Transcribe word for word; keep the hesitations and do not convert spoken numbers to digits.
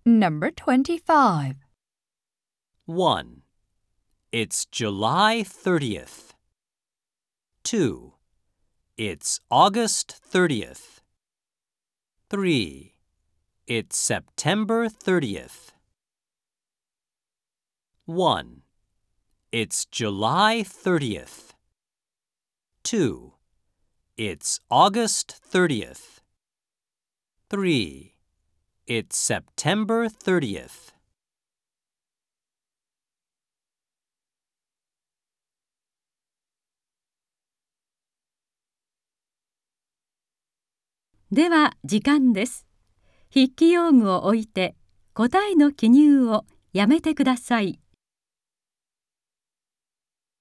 Number twenty-five. one. It's July thirtieth. two. It's August thirtieth. three. It's September thirtieth. one. It's July thirtieth. two. It's August thirtieth. three. It's September thirtieth. では時間です。筆記用具を置いて答えの記入をやめてください。